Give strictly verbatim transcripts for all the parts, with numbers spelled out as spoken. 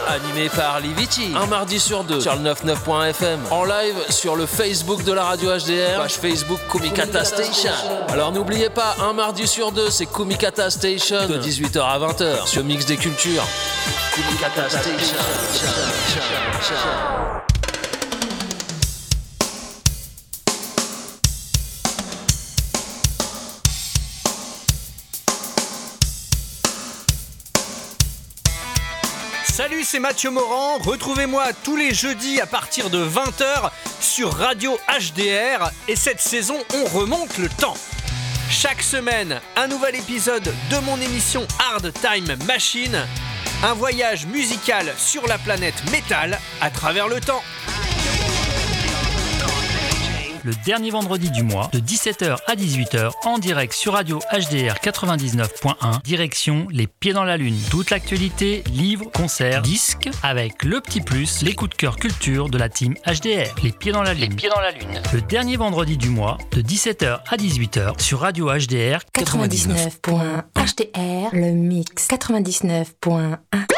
animé par Liviti. Un mardi sur deux sur le quatre-vingt-dix-neuf point F M. En live sur le Facebook de la radio H D R, page Facebook Kumikata Station. Alors n'oubliez pas, un mardi sur deux, c'est Kumikata Station de dix-huit heures à vingt heures sur Mix des Cultures. Kumikata Station. Salut, c'est Mathieu Morand. Retrouvez-moi tous les jeudis à partir de vingt heures sur Radio H D R. Et cette saison, on remonte le temps. Chaque semaine, un nouvel épisode de mon émission Hard Time Machine. Un voyage musical sur la planète métal à travers le temps. Le dernier vendredi du mois, de dix-sept heures à dix-huit heures, en direct sur Radio H D R quatre-vingt-dix-neuf point un, direction Les Pieds dans la Lune. Toute l'actualité, livres, concerts, disques, avec le petit plus, les coups de cœur culture de la team H D R. Les Pieds dans la Lune. Les Pieds dans la Lune. Le dernier vendredi du mois, de dix-sept heures à dix-huit heures, sur Radio H D R quatre-vingt-dix-neuf point un. H D R, le mix quatre-vingt-dix-neuf point un.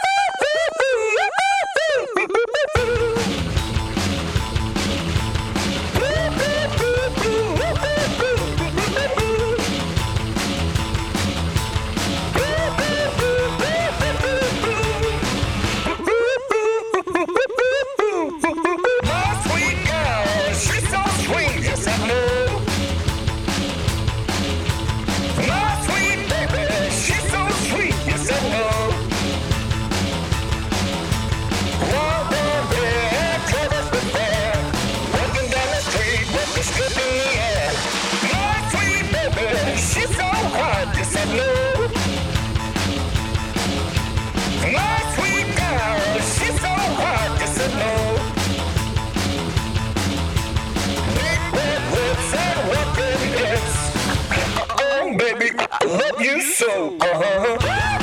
Love you so, uh-huh.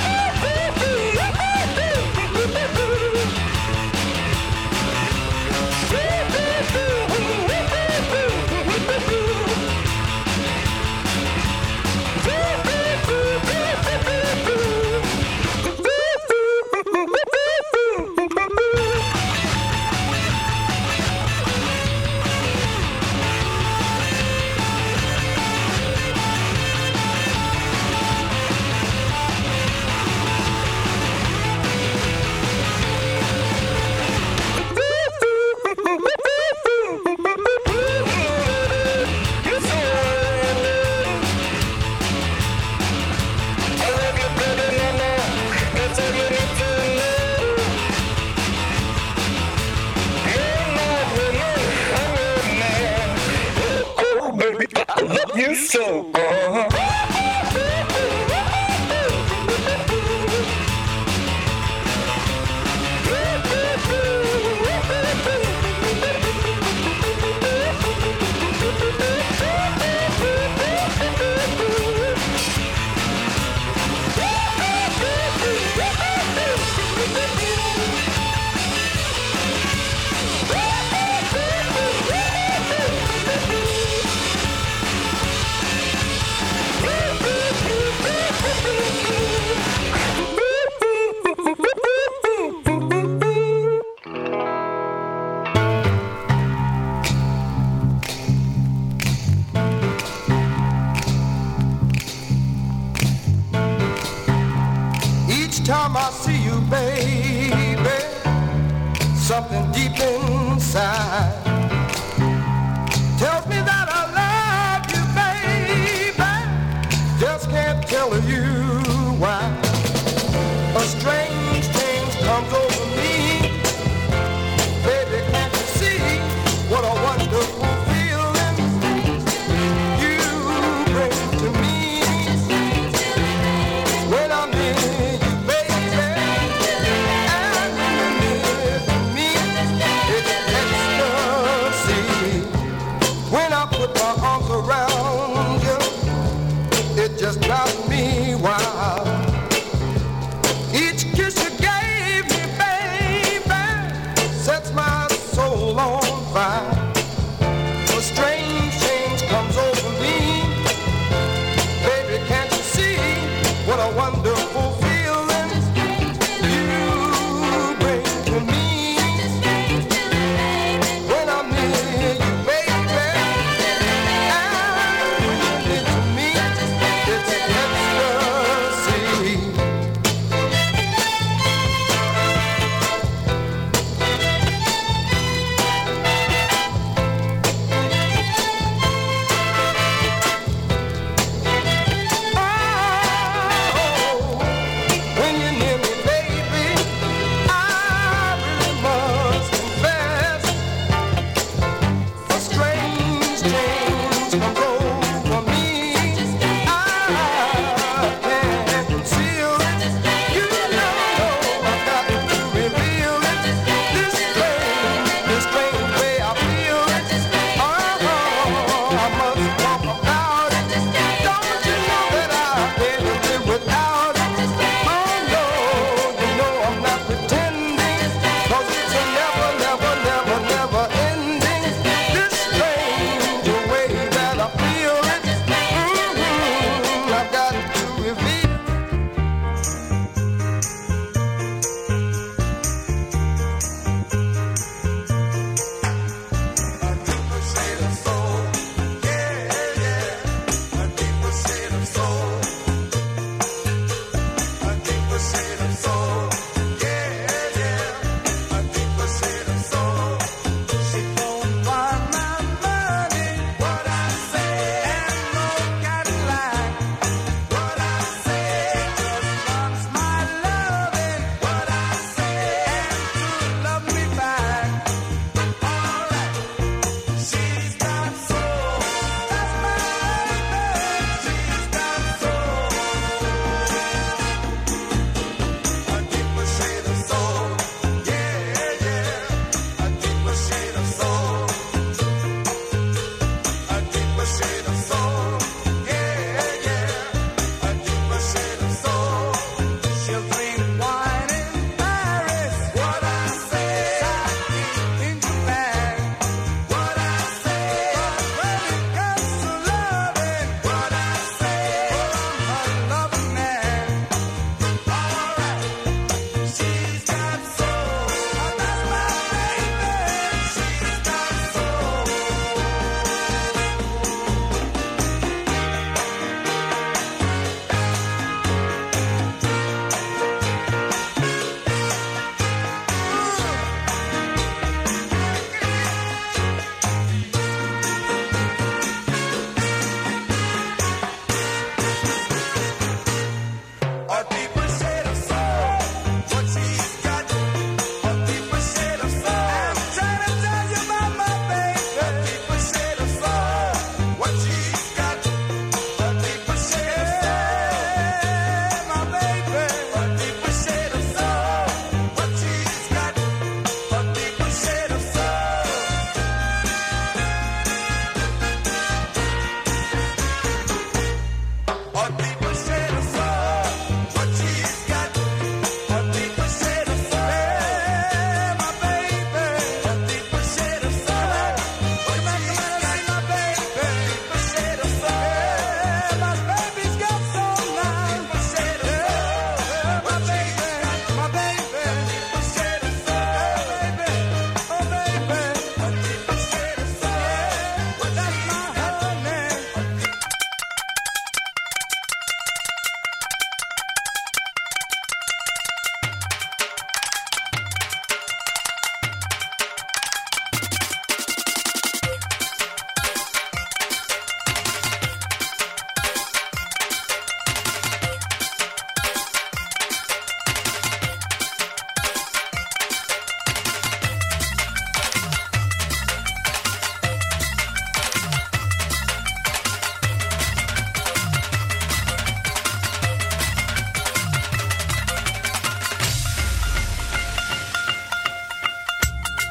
You so, uh-huh.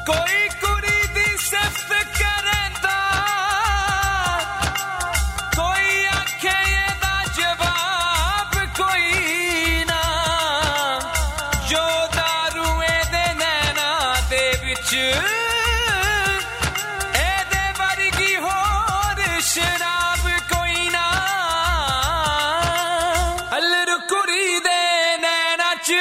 ਕੋਈ ਕੁੜੀ ਦੀ ਸਿਫਤ ਕਰਦਾ ਕੋਈ ਆਖੇ ਇਹਦਾ ਜਵਾਬ ਕੋਈ ਨਾ ਜੋ ਦਾਰੂ ਇਹਦੇ ਨੈਣਾ ਦੇ ਵਿੱਚ ਇਹਦੇ ਵਰਗੀ ਹੋਰ ਸ਼ਰਾਬ ਕੋਈ ਨਾ ਅੱਲਰੂ ਕੁੜੀ ਦੇ ਨੈਣਾ ਚ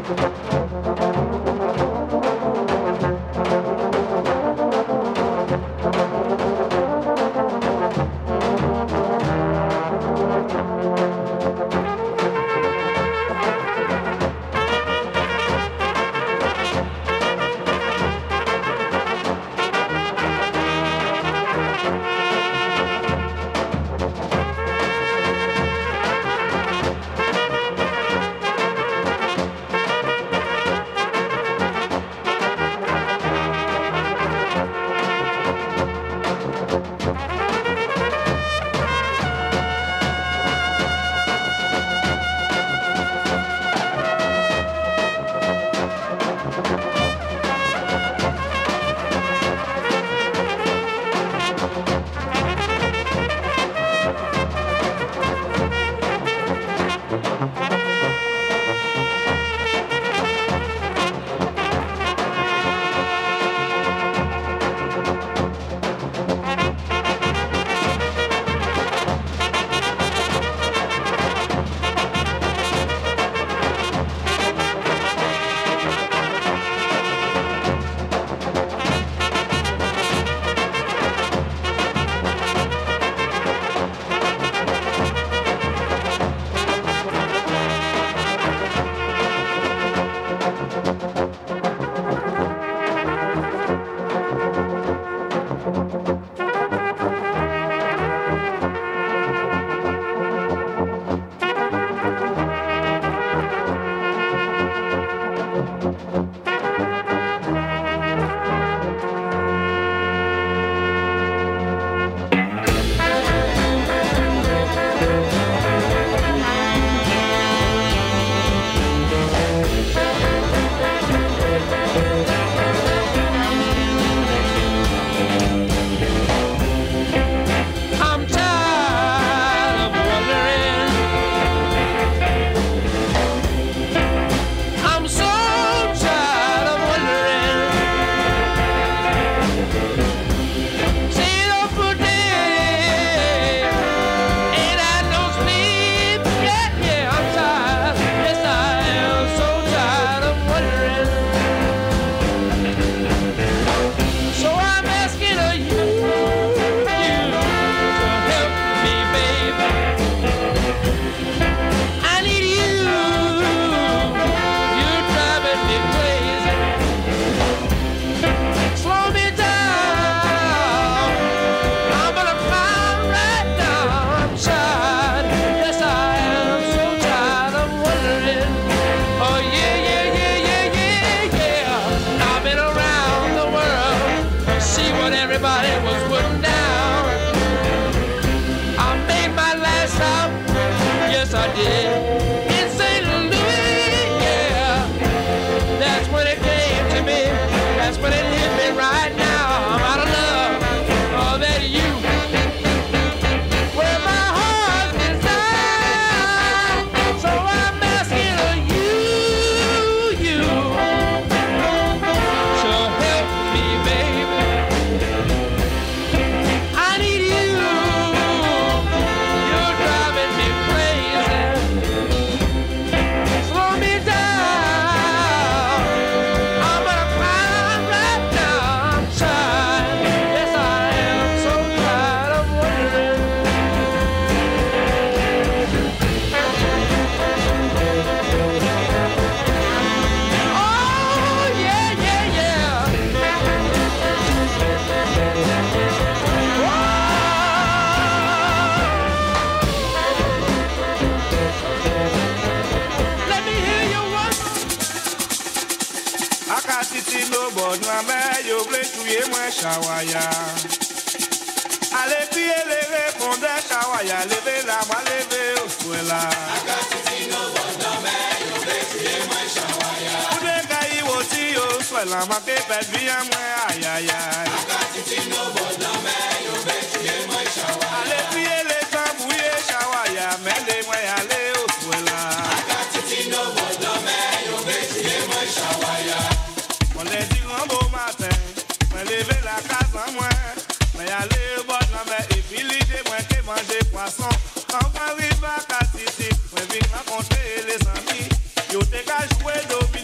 Chawaya. Allez crier les répondeurs Chawaya, levez la main, levez au souela. Akatiti no boname, yo le crier moi Chawaya. Ude kai woti yo souela, ma ke pet bien moi aïe aïe aïe. Akatiti no boname, yo le crier moi Chawaya. Allez crier les tambouillés Chawaya, mêlez moi allez au souela. Akatiti no boname, yo le crier moi Chawaya. On les dit un beau matin. Lever la case en moins, mais aller au bord de la mer et puis l'idée moins que manger poisson. Quand on arrive à Katiti, on vient rencontrer les amis, yo t'es qu'à jouer d'obi.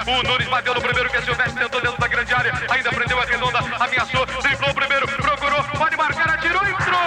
O Nunes bateu no primeiro, que é Silvestre, tentou dentro da grande área. Ainda prendeu a redonda, ameaçou, driblou o primeiro, procurou, pode marcar, atirou, entrou!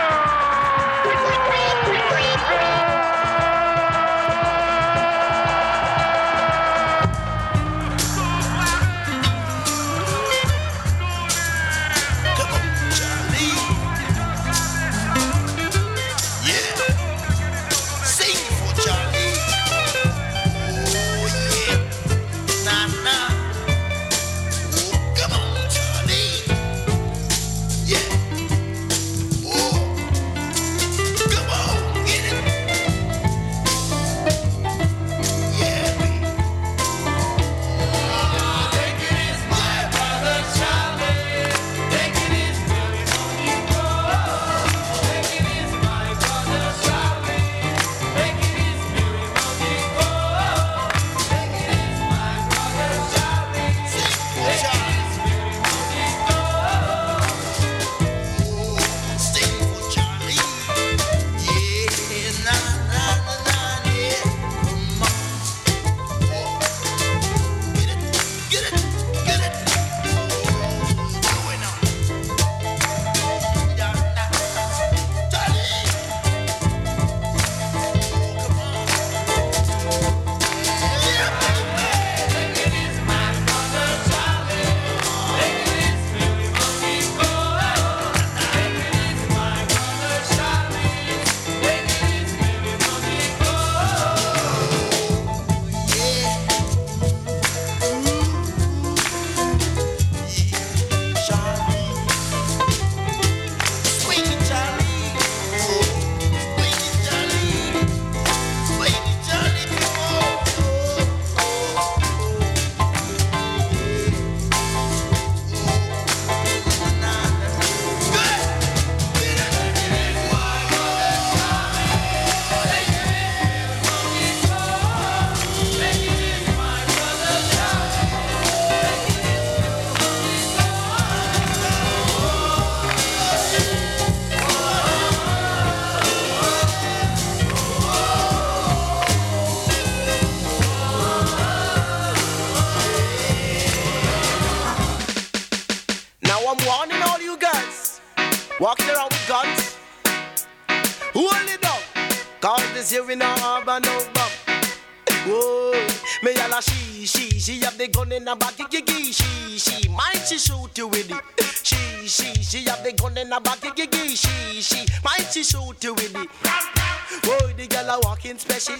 Walking around with guns. Hold it down. Cause this here we no have no bum. Whoa, me yalla she, she, she have the gun in her back, gigi, she, she, might she shoot you with it. She, she, she have the gun in her back, gigi, she, she, might she shoot you with it. Oh, the girl a walking special.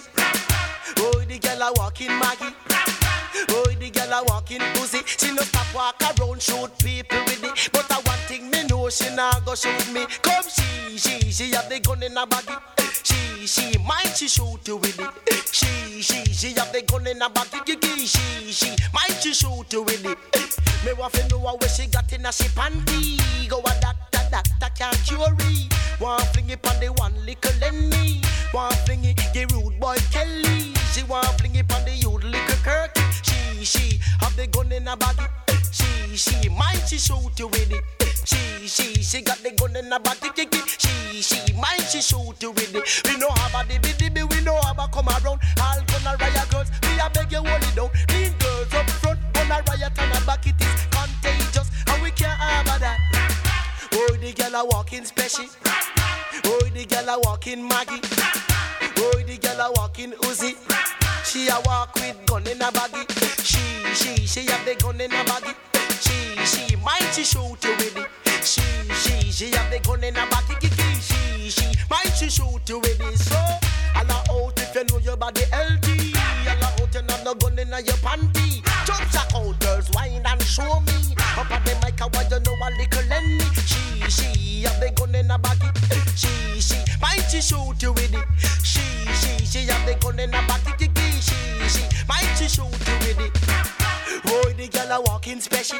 Oh, the girl a walking Maggie. Oh, the girl a walking pussy. She no stop walk around shoot people with it. But I one thing me know she not go shoot me. Come she, she, she have the gun in her body. She, she, might she shoot you with it. She, she, she have the gun in her body. She, she, might she shoot you with it. Me want to know where she got in a she panty. Go a doctor, doctor can't cure it. Want fling it on the one little Lenny. Want fling it, the rude boy Kelly. She want fling it on the youth little Kirky. She, she, have the gun in her body. She, she, might she shoot you with it. She, she, she got the gun in her body. She, she, might she shoot you with it. We know how about the biddy, we know how about come around. All gonna riot girls, we a beg you hold it down. Clean girls up front, gonna riot on the back. It is contagious, and we can't have that. Oh, the girl a walking special. Oh, the girl a walking Maggie. Oh, the girl a walking Uzi. She a walk with gun in her baggy. She, she, she have the gun in her baggy. She, she, might she shoot you with it. She, she, she have the gun in her baggy. She, she, might she shoot you with it. So, all out if you know your body healthy. All out you know no gun in your panty. Jump sack out, girls, wine and show me. Up at the mic, I want you know a little Lenny. She, she, have the gun in her baggy. She, she, might she shoot you with it. She, she, she have the gun in her baggy. She, she, might she shoot you with it. Oh, the girl a walking special.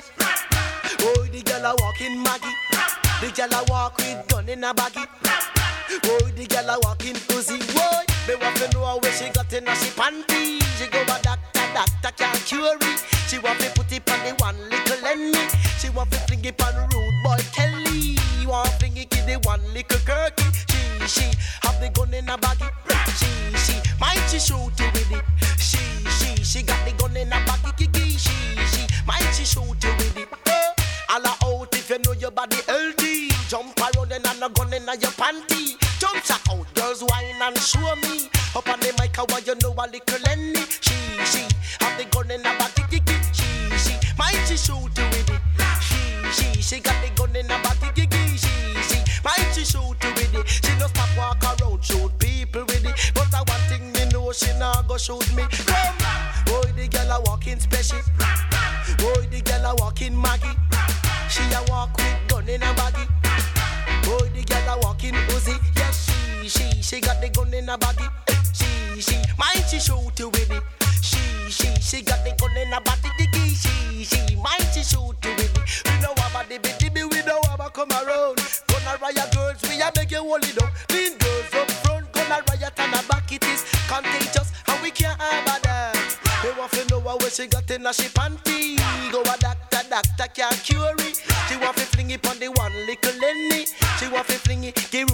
Oh, the girl a walking Maggie. The girl a walk with gun in her baggy. Oh, the girl a walking Uzi. Whoa, me want to know where she got in her she panty. She go a doctor, doctor can't cure it. She want to put it on the one little Lenny. She want to fling it on rude boy Kelly. Want to fling it in the one little Kirky. She, she have the gun in her baggy. She, she might she shoot you with it. She, she, she got the gun in her baggy. Kiki, she, she might she shoot you with it. Oh, all out if you know your body healthy. Jump around and a gun in your panty. Jump check out, girls whine and show me. Up on the mic, I want you know a little Lenny. She, she have the gun in her baggy. Kiki, she, she might she shoot you with it. She, she, she got the gun in her baggy. Kiki, she, she might she shoot you with it. She no stop walk around shoot people with it. But I one thing me know she nah go shoot me. Come, boy the girl a walking special. Boy the girl a walking Maggie. She a walk with gun in her baggy. Boy the girl a walking Uzi. Yes she, she, she got the gun in her baggy. She, she, might she shoot you with it. She, she, she got the gun in her body. Diggy. She, she, might she shoot you with it. We know about the bitty, we know about come around. Gonna riot girls, we a make you hold it down. Clean girls up front, gonna riot and a back it is contagious and we can't have that. They want to know what she got in her she panty. Go a doctor, doctor can't cure it. She want to fling it on the one little Lenny. She want to fling it, give